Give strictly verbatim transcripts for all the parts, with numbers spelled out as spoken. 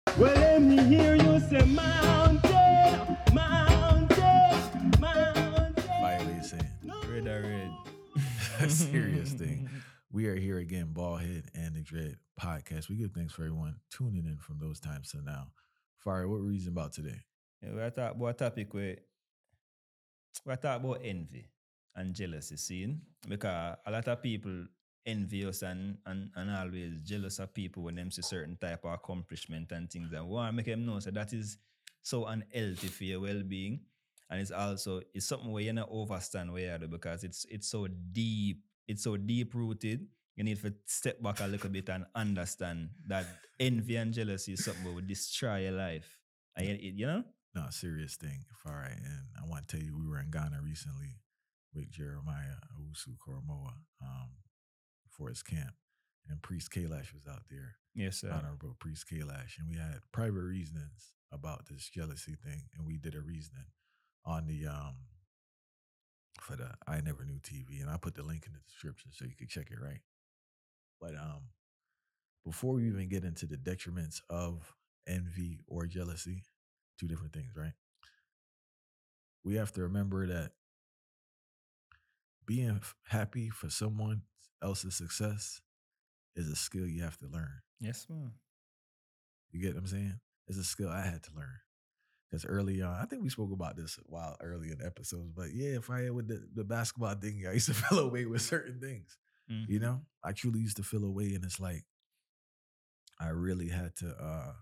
Well, let me hear you say mountain, mountain, mountain. Violation. Red or red. A serious thing. We are here again, Ballhead and the Dread podcast. We give thanks for everyone tuning in from those times to now. Fire, what reason about today? Yeah, we are talk about a topic where we are talk about envy and jealousy, seeing because a lot of people envy us and, and and always jealous of people when them see certain type of accomplishment and things, and we want to make them know so that is so unhealthy for your well-being, and it's also it's something where you not overstand where you are because it's it's so deep, it's so deep rooted. You need to step back a little bit and understand that envy and jealousy is something that will destroy your life. And you, you know. No, serious thing, Fire. And I want to tell you, we were in Ghana recently with Jeremiah Owusu Koromoa um, for his camp. And Priest Kalash was out there. Yes, sir. Honorable Priest Kalash. And we had private reasonings about this jealousy thing. And we did a reasoning on the um for the I Never Knew T V. And I put the link in the description so you can check it, right? But um before we even get into the detriments of envy or jealousy, two different things, right? We have to remember that being f- happy for someone else's success is a skill you have to learn. Yes, man. You get what I'm saying? It's a skill I had to learn. Because early on, I think we spoke about this a while early in the episodes, but yeah, if I had with the, the basketball thing, I used to feel away with certain things. Mhm. You know? I truly used to feel away, and it's like I really had to uh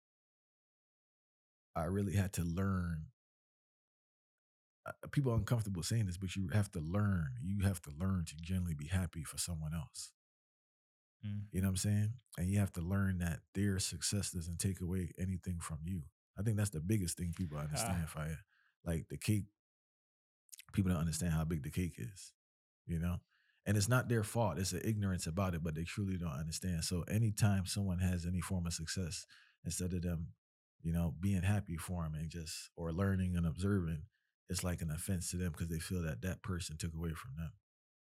I really had to learn. Uh, people are uncomfortable saying this, but you have to learn. You have to learn to genuinely be happy for someone else. Mm. You know what I'm saying? And you have to learn that their success doesn't take away anything from you. I think that's the biggest thing people understand, Ah. Fire. Like the cake, people don't understand how big the cake is, you know? And it's not their fault. It's an ignorance about it, but they truly don't understand. So anytime someone has any form of success, instead of them, you know, being happy for them and just, or learning and observing, it's like an offense to them because they feel that that person took away from them.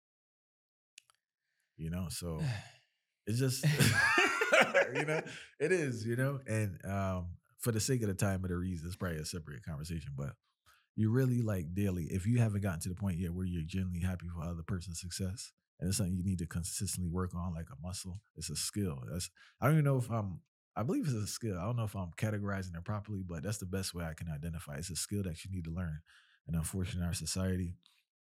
You know, so it's just, you know, it is, you know, and um, for the sake of the time of the reason, it's probably a separate conversation, but you really like daily, if you haven't gotten to the point yet where you're genuinely happy for other person's success, and it's something you need to consistently work on like a muscle, it's a skill. That's, I don't even know if I'm, I believe it's a skill. I don't know if I'm categorizing it properly, but that's the best way I can identify. It's a skill that you need to learn. And unfortunately, in our society,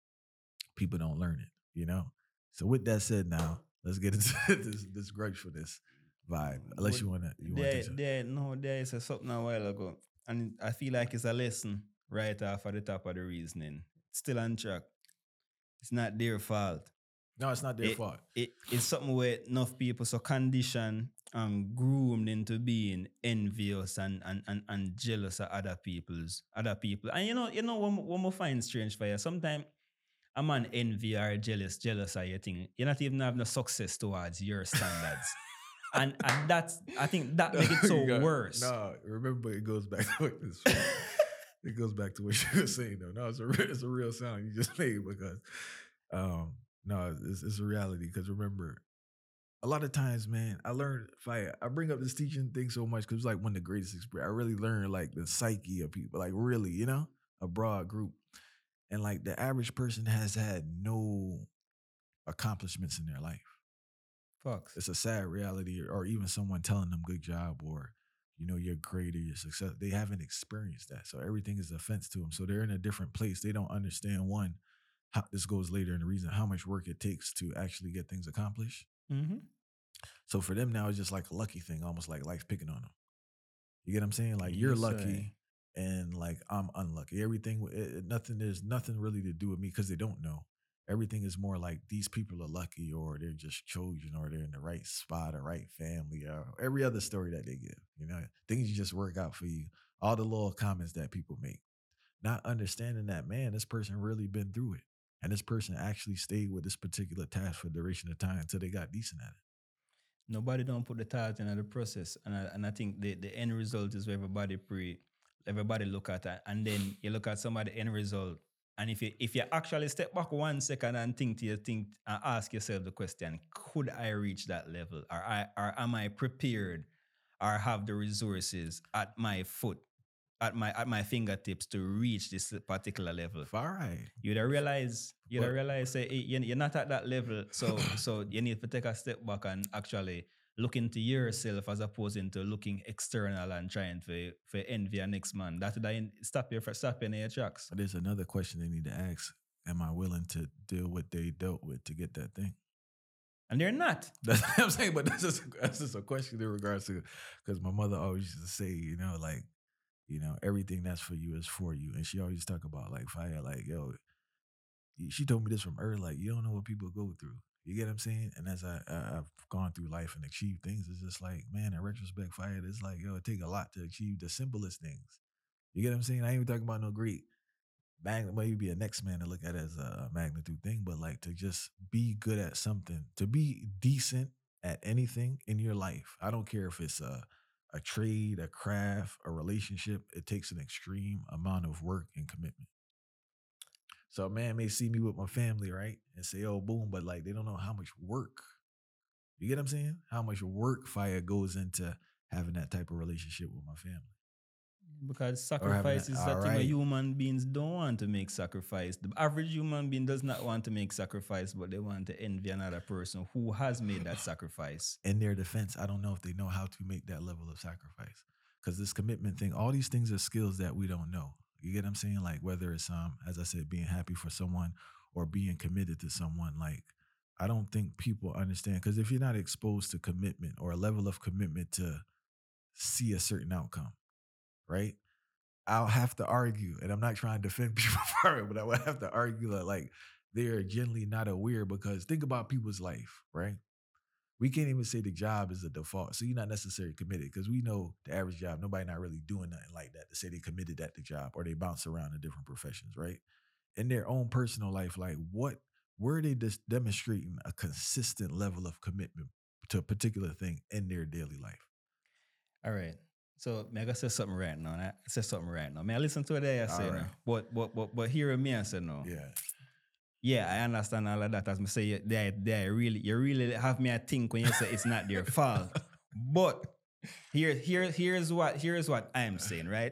people don't learn it, you know? So with that said now, let's get into this, this grudgefulness vibe. Unless But you want to, you want there, to. there, no, there is a something a while ago, and I feel like it's a lesson right off at the top of the reasoning. It's still on track. It's not their fault. No, it's not their It, fault. it, it's something where enough people so conditioned and groomed into being envious and, and, and, and jealous of other people's other people. And you know, you know what, what I find strange for you, sometimes a man envy or jealous, jealous of your thing. You're not even having no success towards your standards. and and that's I think that makes it so You got- worse. No, remember it goes back to what this. It goes back to what you were saying though. No, it's a re- it's a real sound you just made because, um, no, it's, it's a reality. Because remember, a lot of times, man, I learned. If I I bring up this teaching thing so much because it's like one of the greatest experience. I really learned like the psyche of people, like really, you know, a broad group, and like the average person has had no accomplishments in their life. Fucks. It's a sad reality, or, or even someone telling them good job or, you know, you're great or you're successful. They haven't experienced that. So everything is offense to them. So they're in a different place. They don't understand, one, how this goes later in the reason, how much work it takes to actually get things accomplished. Mm-hmm. So for them now, it's just like a lucky thing, almost like life picking on them. You get what I'm saying? Like you're Yes, sir. lucky and like I'm unlucky. Everything, it, it- nothing, there's nothing really to do with me because they don't know. Everything is more like these people are lucky or they're just chosen or they're in the right spot or right family or every other story that they give. You know, things just work out for you. All the little comments that people make. Not understanding that, man, this person really been through it. And this person actually stayed with this particular task for a duration of time until they got decent at it. Nobody don't put the thought into the process, and I, and I think the, the end result is where everybody pre, everybody look at it, and then you look at some of the end result, and if you if you actually step back one second and think to you think and ask yourself the question, could I reach that level, or I or am I prepared, or have the resources at my foot, at my at my fingertips to reach this particular level. Far right. You'd realize, you'd But- realize, say, hey, you- you're not at that level, so so you need to take a step back and actually look into yourself as opposed to looking external and trying to for envy a next man. That would stop you from stopping in your tracks. But there's another question they need to ask. Am I willing to deal what they dealt with to get that thing? And they're not. That's what I'm saying. But that's just, that's just a question in regards to, because my mother always used to say, you know, like, you know, everything that's for you is for you. And she always talk about like fire, like, yo, she told me this from early, like, you don't know what people go through. You get what I'm saying? And as I, I, I've gone through life and achieved things, it's just like, man, in retrospect, fire, it's like, yo, it take a lot to achieve the simplest things. You get what I'm saying? I ain't even talking about no great mag- maybe a next man to look at it as a magnitude thing, but like to just be good at something, to be decent at anything in your life. I don't care if it's a, a trade, a craft, a relationship. It takes an extreme amount of work and commitment. So a man may see me with my family, right? And say, oh, boom, but like they don't know how much work. You get what I'm saying? How much work fire goes into having that type of relationship with my family. Because having sacrifice a- is that thing where alright. human beings don't want to make sacrifice. The average human being does not want to make sacrifice, but they want to envy another person who has made that sacrifice. In their defense, I don't know if they know how to make that level of sacrifice. Because this commitment thing, all these things are skills that we don't know. You get what I'm saying? Like whether it's, um, as I said, being happy for someone or being committed to someone, like I don't think people understand. Because if you're not exposed to commitment or a level of commitment to see a certain outcome, right? I'll have to argue, and I'm not trying to defend people for it, but I would have to argue that like they're generally not aware, because think about people's life, right? We can't even say the job is a default. So you're not necessarily committed, because we know the average job, nobody not really doing nothing like that to say they committed at the job or they bounce around in different professions, right? In their own personal life, like what, where are they just demonstrating a consistent level of commitment to a particular thing in their daily life? All right. So may I go say something right now? and I say something right now. May I listen to what I say All right. now? But but but but hear me I say no. Yeah. Yeah, I understand all of that. As I say, you- they, they really, you really have me I think when you say it's not their fault. But here, here, here's what, here's what I'm saying, right?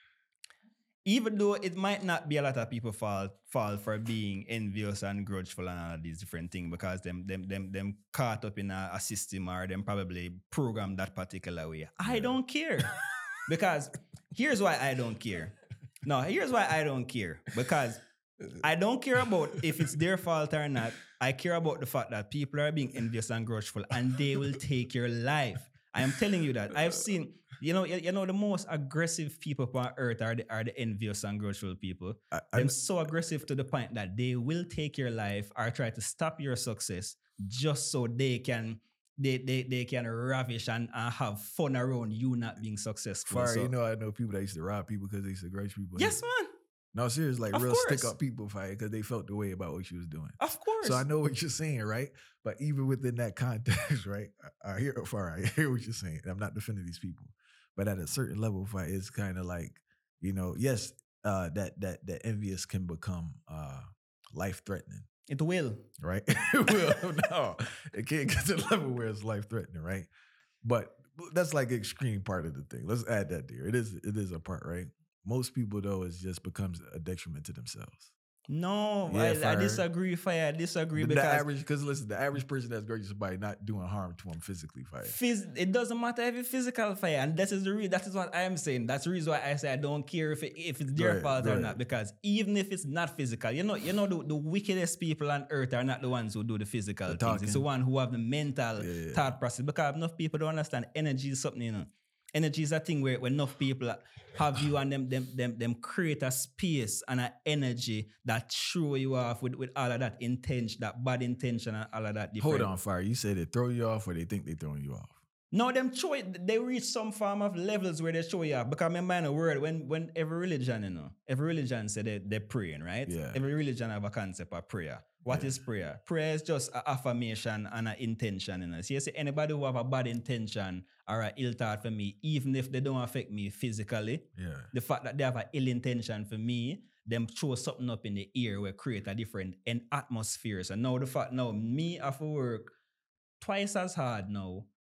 Even though it might not be a lot of people fall fall for being envious and grudgeful and all of these different things, because them them them them caught up in a, a system, or them probably programmed that particular way. I Yeah. don't care. Because here's why I don't care. No, here's why I don't care. Because I don't care about if it's their fault or not. I care about the fact that people are being envious and grudgeful, and they will take your life. I am telling you that. I've seen, you know, you, you know, the most aggressive people on earth are the, are the envious and grudgeful people. I, I, They're so aggressive to the point that they will take your life or try to stop your success just so they can they they, they can ravish and, and have fun around you not being successful. Fire, So- you know, I know people that used to rob people because they used to grudge people. yes, man. No, serious, like Of real course. stick up people fire because they felt the way about what you was doing. Of course. So I know what you're saying, right? But even within that context, right? I, I hear far, I hear what you're saying. I'm not defending these people, but at a certain level, fire, it's kind of like, you know, yes, uh, that that that envious can become uh, life threatening, It will. right? It will. No, it can't get to the level where it's life threatening, right? But that's like extreme part of the thing. Let's add that there. It is it is a part, right? Most people though, it just becomes a detriment to themselves. No, Yeah, I, I fire. disagree, fire. I disagree The, the because average, because listen, the average person that's grudges somebody not doing harm to them physically, fire. phys- it doesn't matter if it's physical fire, and that is the re- that is what I am saying. That's the reason why I say I don't care if it, if it's their Right, fault or right. not, because even if it's not physical, you know, you know the, the wickedest people on earth are not the ones who do the physical The things. It's the talking. one who have the mental Yeah, yeah. thought process. Because enough people don't understand energy is something, you know. Energy is a thing where, where enough people have you and them them them them create a space and an energy that throw you off with, with all of that intention, that bad intention and all of that. Hold different- on, fire. You said they throw you off, or they think they throwing you off. No, them show it, they reach some form of levels where they show you off. Because remember in a word, when when every religion, you know, every religion say they, they're praying, right? Yeah. Every religion have a concept of prayer. What is Yeah. prayer? Prayer is just an affirmation and an intention. You know? So you see, anybody who have a bad intention or an ill thought for me, even if they don't affect me physically, Yeah. the fact that they have an ill intention for me, them throw something up in the ear will create a different en- atmosphere. So now the fact now me have to work twice as hard now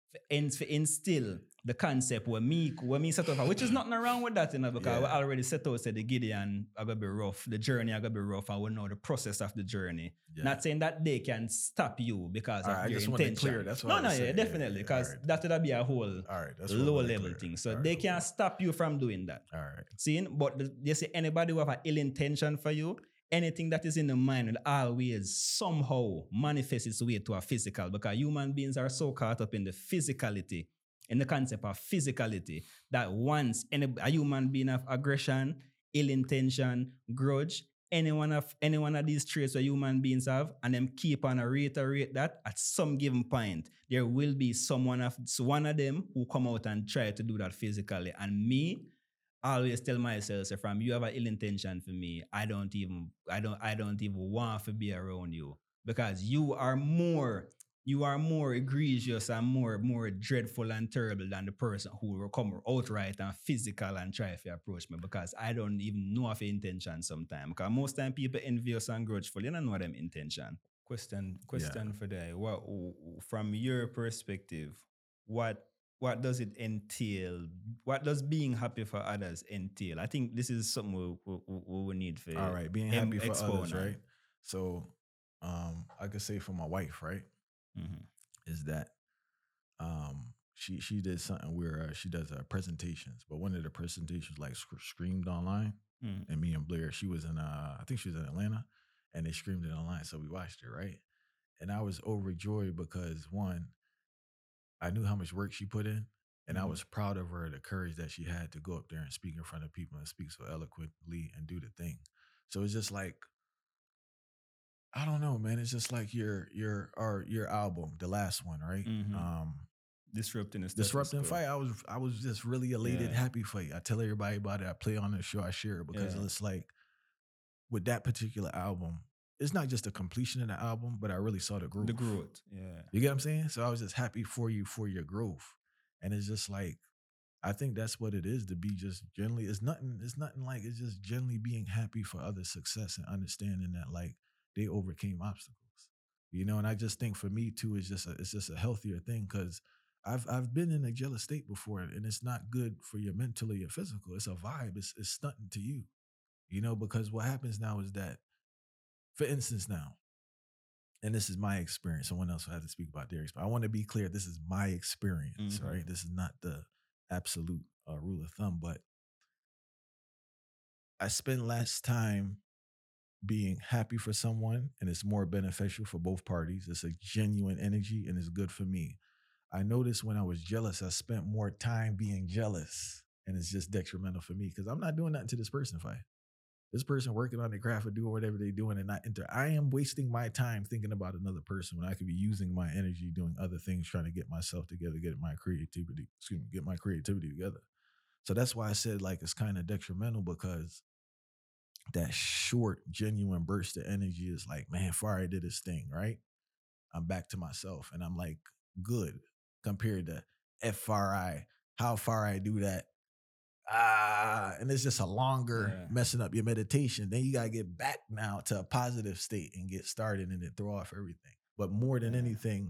in, for instill the concept where me, where me set up, which is nothing wrong with that, you know, because Yeah. we already set out, said the Gideon are going to be rough, the journey are going to be rough, and we know the process of the journey. Yeah. Not saying that they can stop you because All of right, I your just want it intention. clear, that's what no, I no, was yeah, saying. Yeah, definitely, yeah, because alright. that would be a whole All right, that's what I low wanted level clear. thing. So All right, they cool, can't cool. stop you from doing that. All right. Seeing, but the, they say anybody who have an ill intention for you, anything that is in the mind will always somehow manifest its way to a physical, because human beings are so caught up in the physicality, in the concept of physicality, that once any, a human being of aggression, ill intention, grudge, any one of any one of these traits that human beings have, and them keep on a reiterate that, at some given point, there will be someone of so one of them who come out and try to do that physically. And me, I always tell myself, so from you have an ill intention for me, I don't even, I don't, I don't even want to be around you, because you are more, you are more egregious and more, more dreadful and terrible than the person who will come outright and physical and try to approach me, because I don't even know of your intention sometimes. Because most time people envious and grudgeful, you don't know them intention. Question, question for that. What, from your perspective, what what does it entail? What does being happy for others entail? I think this is something we, we, we, we need for All right, being em- happy for expound others, on. right? So, um, I could say for my wife, right, Mhm. is that um, she she did something where uh, she does uh, presentations, but one of the presentations like sc- streamed online, Mhm. and me and Blair, she was in uh, I think she was in Atlanta, and they streamed it online, so we watched it, right? And I was overjoyed because one, I knew how much work she put in, and I Mhm. was proud of her, the courage that she had to go up there and speak in front of people and speak so eloquently and do the thing. So it's just like, I don't know, man. It's just like your your or your album, the last one, right? Mhm. Um, Disrupting the status Disrupting quo. Fight. I was I was just really elated, Yeah. happy for you. I tell everybody about it. I play on the show. I share it because Yeah. it's like with that particular album, it's not just the completion of the album, but I really saw the growth. The growth. Yeah. You get what I'm saying? So I was just happy for you for your growth. And it's just like, I think that's what it is to be just generally, it's nothing, it's nothing like it's just generally being happy for other success and understanding that like they overcame obstacles. You know, and I just think for me too, it's just a it's just a healthier thing because I've I've been in a jealous state before and it's not good for your mental or your physical. It's a vibe. It's it's stunting to you. You know, because what happens now is that, for instance, now, and this is my experience. Someone else will have to speak about their experience. I want to be clear. This is my experience, Mhm. right? This is not the absolute uh, rule of thumb, but I spend less time being happy for someone and it's more beneficial for both parties. It's a genuine energy and it's good for me. I noticed when I was jealous, I spent more time being jealous and it's just detrimental for me because I'm not doing nothing to this person, fight. This person working on their craft or doing whatever they're doing and not enter. I am wasting my time thinking about another person when I could be using my energy doing other things, trying to get myself together, get my creativity, excuse me, get my creativity together. So that's why I said like it's kind of detrimental because that short, genuine burst of energy is like, man, Fari did his thing, right? I'm back to myself and I'm like, good compared to F R I, how far I do that. Ah, and it's just a longer Yeah. messing up your meditation. Then you gotta get back now to a positive state and get started and then throw off everything. But more than Yeah. anything,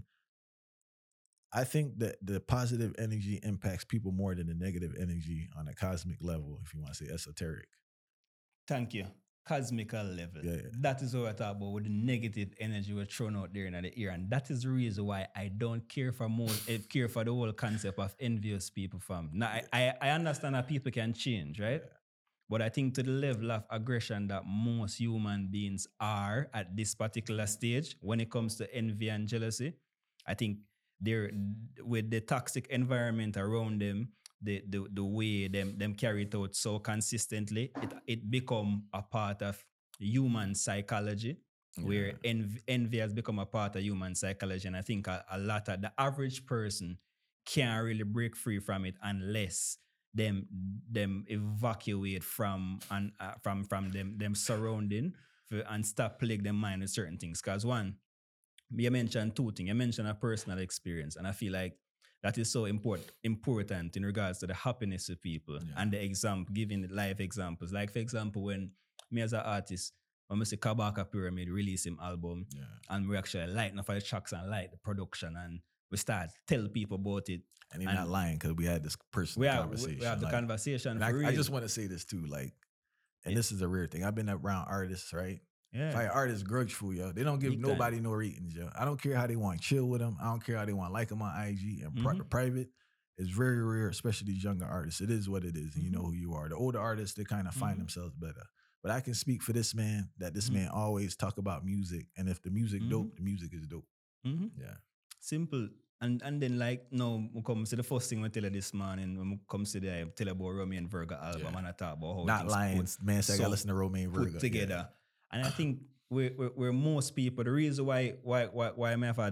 I think that the positive energy impacts people more than the negative energy on a cosmic level, if you want to say esoteric. Thank you. Cosmical level. Yeah, yeah. That is what I talk about with the negative energy we're thrown out there in the air. And that is the reason why I don't care for more eh, care for the whole concept of envious people from. Now I, I, I understand that people can change, right? Yeah. But I think to the level of aggression that most human beings are at this particular stage when it comes to envy and jealousy, I think they're with the toxic environment around them, the the, the way them them carry it out so consistently, it it become a part of human psychology, where Yeah. envy, envy has become a part of human psychology. And I think a, a lot of the average person can't really break free from it unless them them evacuate from and uh, from from them them surrounding for, and stop plague their mind with certain things. Because one, you mentioned two things. You mentioned a personal experience, and I feel like that is so important important in regards to the happiness of people Yeah. and the example, giving live examples. Like for example, when me as an artist, when I see Kabaka Pyramid release him album, Yeah. and we actually light enough of the tracks and like the production and we start tell people about it. And you're And not lying because we had this personal We have, conversation. we have the like- conversation and for I, real. I just want to say this too, like, and Yeah. this is a rare thing. I've been around artists, right? yeah. Like artists grudgeful, yo. They don't give Big time. nobody no ratings, yo. I don't care how they want to chill with them. I don't care how they want to like them on I G and pri- Mhm. private. It's very rare, especially these younger artists. It is what it is, and you know Mhm. who you are. The older artists, they kind of find Mhm. themselves better. But I can speak for this man that this Mhm. man always talk about music, and if the music Mhm. dope, the music is dope. Mhm. Yeah. Simple. And and then like no, we come to the first thing we tell you this morning when we come to the I tell you about Romeo and Virgo album Yeah. and I talk about how Not things lying, put, man. Say I so got listen to Romain put Virgo yeah. together. And I think we're, we're, we're most people, the reason why why why why I may have a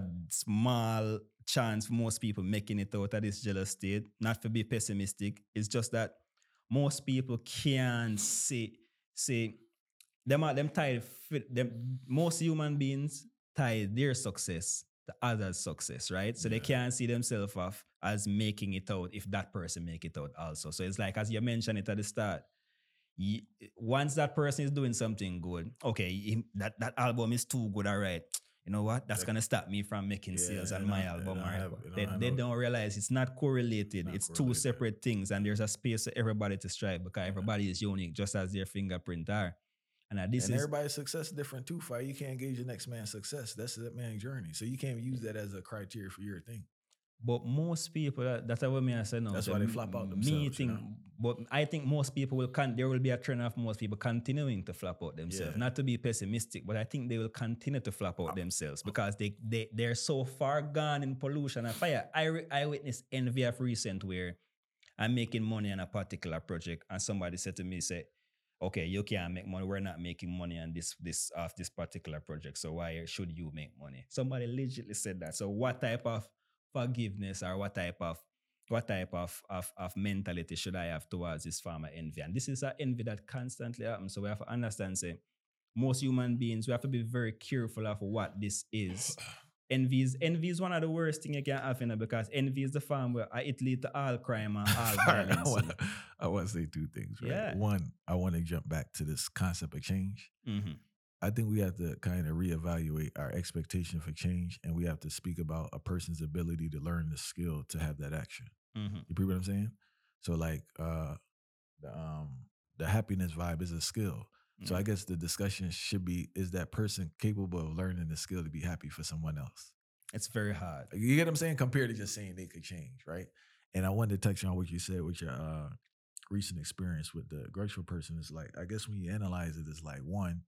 small chance for most people making it out of this jealous state, not to be pessimistic, it's just that most people can't say say them are them tied fit them most human beings tie their success to others' success, right? So they Yeah. can't see themselves off as making it out if that person make it out also. So it's like as you mentioned it at the start, ye- once that person is doing something good, okay, he- that, that album is too good, all right. You know what? That's Like- gonna stop me from making Yeah, sales it on my don't- it album. don't Or have- whatever. it don't they have they no- don't realize it's not correlated. Not it's two correlated. separate things, and there's a space for everybody to strive because everybody is unique, just as their fingerprint are. And uh, this and is everybody's success is different too. Fi. You can't gauge the next man's success. That's that man's journey. So you can't use that as a criteria for your thing. But most people, that, that's what me I say now. That's so why they m- flop out Me themselves, you think, know? but I think most people will con- there will be a trend of most people continuing to flop out themselves. Yeah. Not to be pessimistic, but I think they will continue to flop out themselves because they they they're so far gone in pollution and fire. I re- I witnessed envy of recent where I'm making money on a particular project and somebody said to me, say, okay, you can't make money. We're not making money on this this of this particular project. So why should you make money? Somebody legitimately said that. So what type of forgiveness or what type of what type of, of, of mentality should I have towards this farmer envy? And this is an envy that constantly happens. So we have to understand, say, most human beings, we have to be very careful of what this is. Envy is, envy is one of the worst things you can have in it because envy is the farm where it leads to all crime and all I violence. want I want to say two things. Right? Yeah. One, I want to jump back to this concept of change. Mhm. I think we have to kind of reevaluate our expectation for change, and we have to speak about a person's ability to learn the skill to have that action. Mhm. You feel what I'm saying? So like uh the um the happiness vibe is a skill. So I guess the discussion should be, is that person capable of learning the skill to be happy for someone else? It's very hard. You get what I'm saying? Compared to just saying they could change, right? And I wanted to touch on what you said with your uh recent experience with the grudgeful person. Is like, I guess when you analyze it, it's like, one,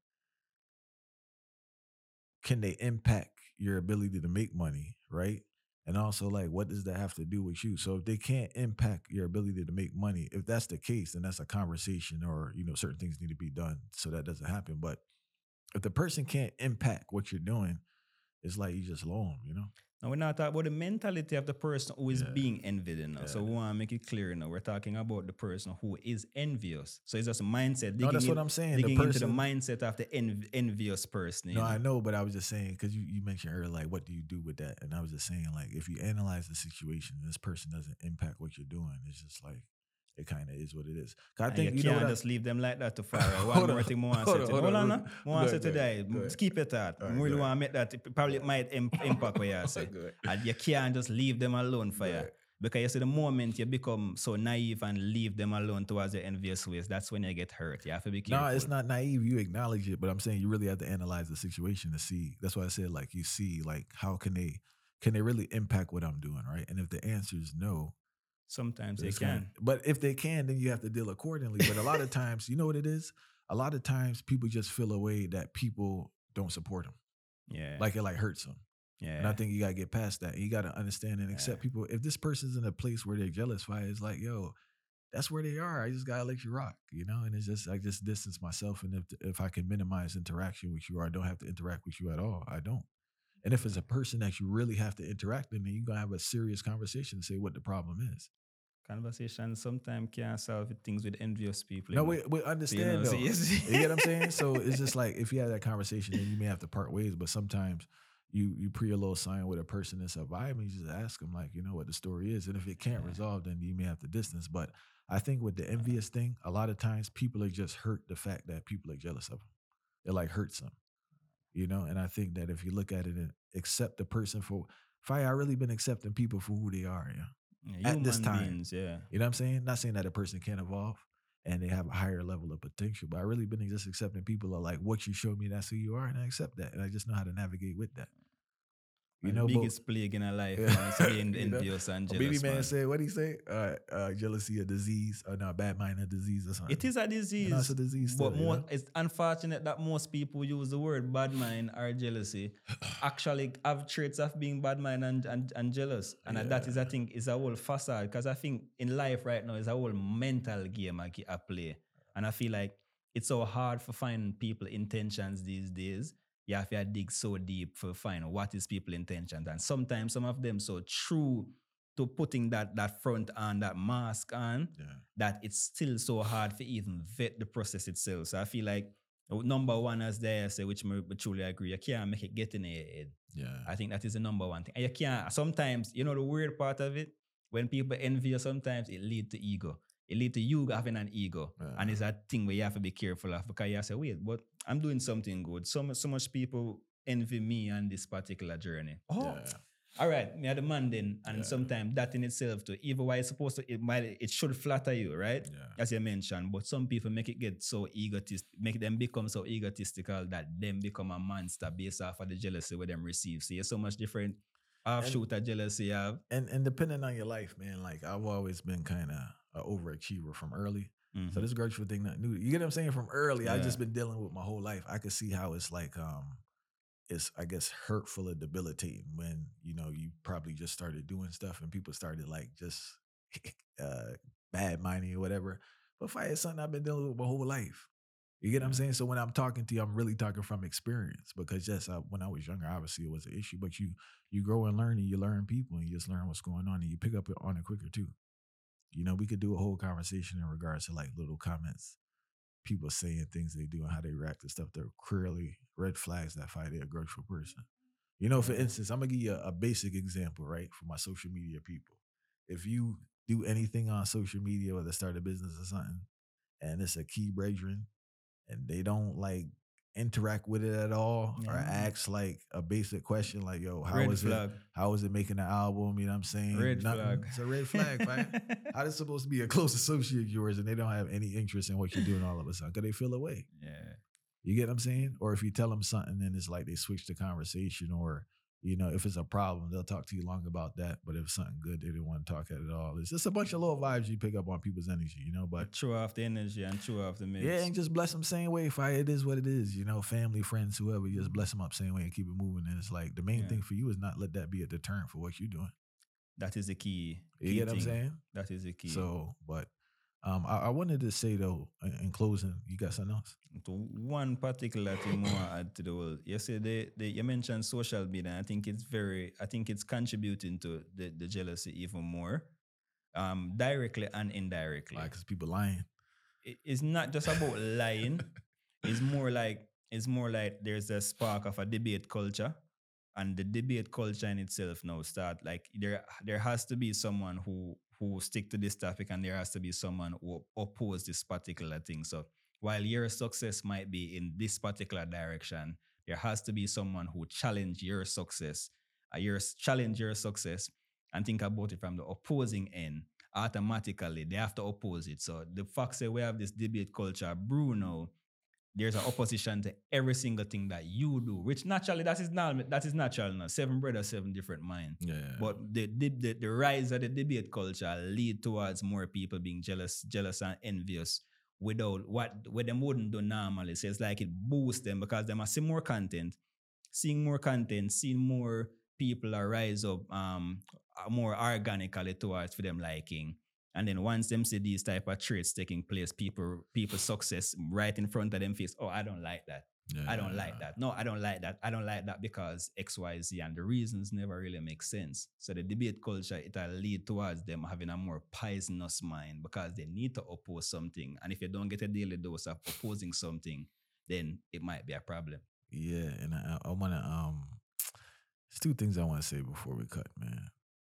can they impact your ability to make money, right? And also, like, what does that have to do with you? So if they can't impact your ability to make money, if that's the case, then that's a conversation, or, you know, certain things need to be done so that doesn't happen. But if the person can't impact what you're doing, it's like you just low them, you know? Now we're not talking about the mentality of the person who is Yeah. being envied. You know? So Yeah. we want to make it clear now. We're talking about the person who is envious. So it's just a mindset. No, that's digging what in- I'm saying. The Digging into the person- mindset of the env- envious person. you No, know? I know, but I was just saying, because you, you mentioned earlier, like, what do you do with that? And I was just saying, like, if you analyze the situation and this person doesn't impact what you're doing, it's just like, it kind of is what it is. 'Cause I And think, you, you know can't what I- just leave them like that to far. One Hold more on, thing more I hold said on, today. hold Hold on, on, Ru- now. go More I ahead, said go ahead, today. go ahead. Keep it that. All right, really go want to make that. It probably might im- impact what you say. Go ahead. And you can't just leave them alone for Go you. ahead. Because you see, the moment you become so naive and leave them alone towards the envious ways, that's when you get hurt. You have to be No, careful. it's not naive. You acknowledge it, but I'm saying you really have to analyze the situation to see. That's why I said, like, you see, like, how can they can they really impact what I'm doing, right? And if the answer is no, Sometimes they it's gonna- can. but if they can, then you have to deal accordingly. But a lot of times, you know what it is? A lot of times, people just feel a way that people don't support them, Yeah. like it like hurts them. yeah. And I think you gotta get past that. You gotta understand and accept Yeah. people. If this person's in a place where they're jealous, why it's like, yo, that's where they are. I just gotta let you rock, you know. And it's just I just distance myself. And if if I can minimize interaction with you, or I don't have to interact with you at all, I don't. And if it's a person that you really have to interact with, then you're gonna have a serious conversation to say what the problem is. Conversation sometimes can't solve things with envious people. No, you we know. we understand so though. yes. You get what I'm saying? So it's just like, if you have that conversation, then you may have to part ways. But sometimes you you pre a little sign with a person that's a vibe, and you just ask them, like, you know what the story is. And if it can't Yeah. resolve, then you may have to distance. But I think with the envious thing, a lot of times people are just hurt the fact that people are jealous of them. It like hurts them, you know. And I think that if you look at it and accept the person for, Fire, I really been accepting people for who they are, yeah. Yeah, At this human time. beings, yeah. You know what I'm saying? Not saying that a person can't evolve and they have a higher level of potential, but I really been just accepting people are like, what you show me, that's who you are, and I accept that. And I just know how to navigate with that. You And know, the but biggest plague in our life, Yeah. man, is being You know, envious and a jealous, Baby man, man. said, what he say? Uh, uh, jealousy a disease, or no, bad mind a disease or something. It is a disease. it's a disease But still, you more, know? it's unfortunate that most people use the word bad mind or jealousy actually have traits of being bad mind and, and, and jealous. And uh, that is, I think, is a whole facade. Because I think in life right now is a whole mental game I, I play. And I feel like it's so hard for finding people intentions these days. You have to dig so deep for find what is people intentions. And sometimes some of them so true to putting that that front on, that mask on, Yeah. that it's still so hard to even vet the process itself. So I feel like uh, number one, as they say, which I truly agree, you can't make it get in your head. Yeah. I think that is the number one thing. And you can't, sometimes, you know, the weird part of it, when people envy you, sometimes it leads to ego. It leads to you having an ego. Yeah. And it's that thing where you have to be careful of, because you say, wait, but I'm doing something good. So much, so much people envy me on this particular journey. Oh, Yeah. all right, me are the man then, and Yeah. sometimes that in itself too, even while it's supposed to, it might, it should flatter you, right? Yeah. As you mentioned, but some people make it get so egotist, make them become so egotistical that them become a monster based off of the jealousy where them receive. So you so much different offshoot of jealousy you have. And and depending on your life, man, like I've always been kind of an overachiever from early. Mhm. So this grateful thing not new. You get what I'm saying? From early, I Yeah. just been dealing with my whole life. I could see how it's like um it's I guess hurtful or debilitating when, you know, you probably just started doing stuff and people started like just uh bad minding or whatever. But fire is something I've been dealing with my whole life. You get what I'm Yeah. saying? So when I'm talking to you, I'm really talking from experience because yes, I, when I was younger, obviously it was an issue, but you you grow and learn and you learn people and you just learn what's going on and you pick up on it quicker too. You know, we could do a whole conversation in regards to like little comments, people saying things they do and how they react to stuff that are clearly red flags that fight they're a grateful person. You know, for Yeah. instance, I'm gonna give you a, a basic example, right, for my social media people. If you do anything on social media, whether start a business or something, and it's a key brethren, and they don't like interact with it at all or Yeah. ask like a basic question like, yo, how Red is flag. it? How is it making the album? You know what I'm saying? Red Nothing. flag. It's a red flag, right? How is supposed to be a close associate of yours and they don't have any interest in what you're doing all of a sudden? Because they feel away. Yeah. You get what I'm saying? Or if you tell them something, then it's like they switch the conversation. Or, you know, if it's a problem, they'll talk to you long about that. But if it's something good, they didn't want to talk at it all. It's just a bunch of little vibes you pick up on people's energy, you know? But True off the energy and true off the mix. yeah, and just bless them same way. Fire, it is what it is. You know, family, friends, whoever, you just bless them up same way and keep it moving. And it's like the main Yeah. thing for you is not let that be a deterrent for what you're doing. That is the key. You key get what I'm thing. saying? That is the key. So, but um, I, I wanted to say though, in, in closing, you got something else? To one particular thing more add to the world. You say they, they you mentioned social media. I think it's very I think it's contributing to the, the jealousy even more. Um, directly and indirectly. Like, because people lying. It- it's not just about lying. It's more like it's more like there's a spark of a debate culture. And the debate culture in itself now start like there there has to be someone who who stick to this topic and there has to be someone who oppose this particular thing. So while your success might be in this particular direction, there has to be someone who challenge your success, uh, your challenge your success and think about it from the opposing end. Automatically, they have to oppose it. So the fact that we have this debate culture, Bruno, there's an opposition to every single thing that you do, which naturally that is not that is natural now. Seven brothers, seven different minds. Yeah. But the, the the the rise of the debate culture lead towards more people being jealous, jealous and envious without what what them wouldn't do normally. So it's like it boosts them because they must see more content, seeing more content, seeing more people are rise up um more organically towards for them liking. And then once them see these type of traits taking place, people people success right in front of them face. Oh, I don't like that. Yeah. I don't like that. No, I don't like that. I don't like that because X, Y, Z. And the reasons never really make sense. So the debate culture, it'll lead towards them having a more poisonous mind because they need to oppose something. And if you don't get a daily dose of opposing something, then it might be a problem. Yeah, and I, I want to, um, there's two things I want to say before we cut, man.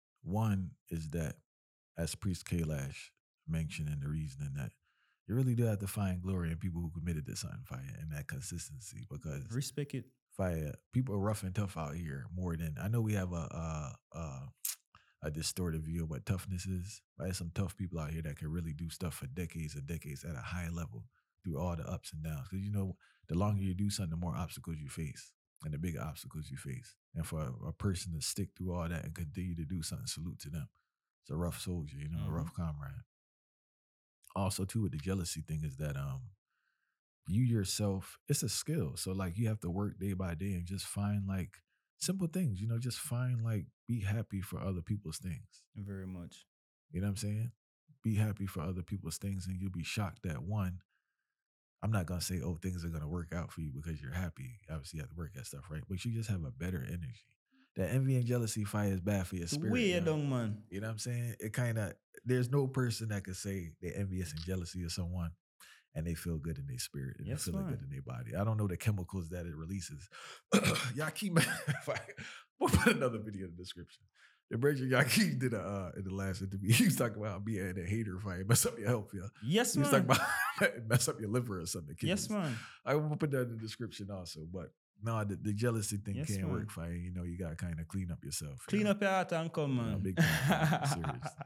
One is that, as Priest Kailash mentioned in the reasoning, that you really do have to find glory in people who committed to something fire and that consistency because Respect it. fire. People are rough and tough out here more than I know. We have a a, a, a distorted view of what toughness is. But there's some tough people out here that can really do stuff for decades and decades at a high level through all the ups and downs. Because you know, the longer you do something, the more obstacles you face, and the bigger obstacles you face. And for a, a person to stick through all that and continue to do something, salute to them. It's a rough soldier, you know, Mhm. a rough comrade. Also, too, with the jealousy thing is that um, you yourself, it's a skill. So like you have to work day by day and just find like simple things, you know, just find like be happy for other people's things. Very much. You know what I'm saying? Be happy for other people's things, and you'll be shocked that one. I'm not gonna say, oh, things are gonna work out for you because you're happy. Obviously, you have to work at stuff, right? But you just have a better energy. That envy and jealousy fire is bad for your It's spirit. weird, you know? young man. You know what I'm saying? It kind of, there's no person that can say they're envious and jealousy of someone and they feel good in their spirit and Yes, they feel man. good in their body. I don't know the chemicals that it releases. Yakeem, we'll put another video in the description. The Bridget Yakeem did a, uh, in the last interview, he was talking about being a hater fire, mess up your health, yeah. Yes, He was man. talking about mess up your liver or something. Yes, kidneys. man. I will put that in the description also, but no, the, the jealousy thing Yes, can't man. work, fire. You know, you got to kind of clean up yourself. Clean yeah. up your heart and come, You know, man. big time, serious.